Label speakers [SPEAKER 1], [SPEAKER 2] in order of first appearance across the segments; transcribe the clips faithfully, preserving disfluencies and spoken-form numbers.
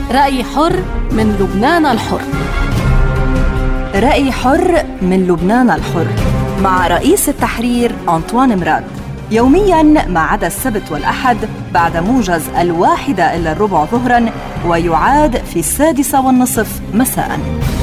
[SPEAKER 1] رأي حر من لبنان الحر.
[SPEAKER 2] رأي حر من لبنان الحر مع رئيس التحرير أنطوان مراد، يومياً ما عدا السبت والأحد بعد موجز الواحدة إلا الربع ظهراً، ويعاد في السادسة والنصف مساءً.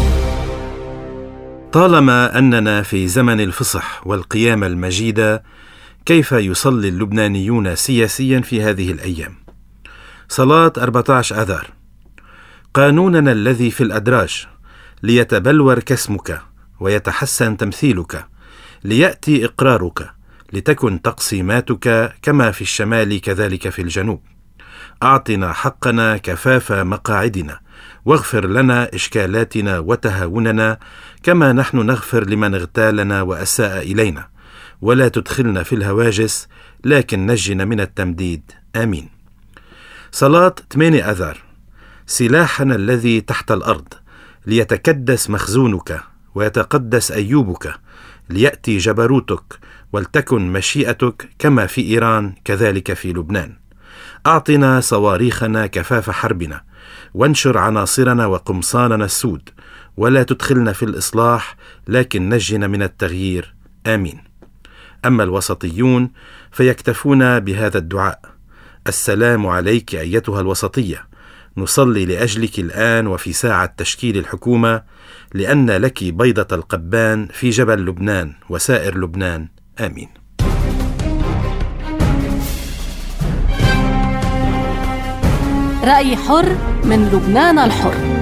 [SPEAKER 3] طالما أننا في زمن الفصح والقيامة المجيدة، كيف يصلي اللبنانيون سياسياً في هذه الأيام؟ صلاة أربعة عشر آذار: قانوننا الذي في الأدراج، ليتبلور كاسمك ويتحسن تمثيلك، ليأتي إقرارك، لتكن تقسيماتك كما في الشمال كذلك في الجنوب. أعطنا حقنا كفاف مقاعدنا، واغفر لنا إشكالاتنا وتهاوننا كما نحن نغفر لمن اغتالنا وأساء إلينا، ولا تدخلنا في الهواجس لكن نجنا من التمديد، آمين. صلاة ثمانية آذار: سلاحنا الذي تحت الأرض، ليتكدس مخزونك ويتقدس أيوبك، ليأتي جبروتك ولتكن مشيئتك كما في إيران كذلك في لبنان. أعطنا صواريخنا كفاف حربنا، وانشر عناصرنا وقمصاننا السود، ولا تدخلنا في الإصلاح لكن نجنا من التغيير، آمين. أما الوسطيون فيكتفون بهذا الدعاء: السلام عليك أيتها الوسطية، نصلي لأجلك الآن وفي ساعة تشكيل الحكومة، لأن لك بيضة القبان في جبل لبنان وسائر لبنان، آمين.
[SPEAKER 1] رأي حر من لبنان الحر.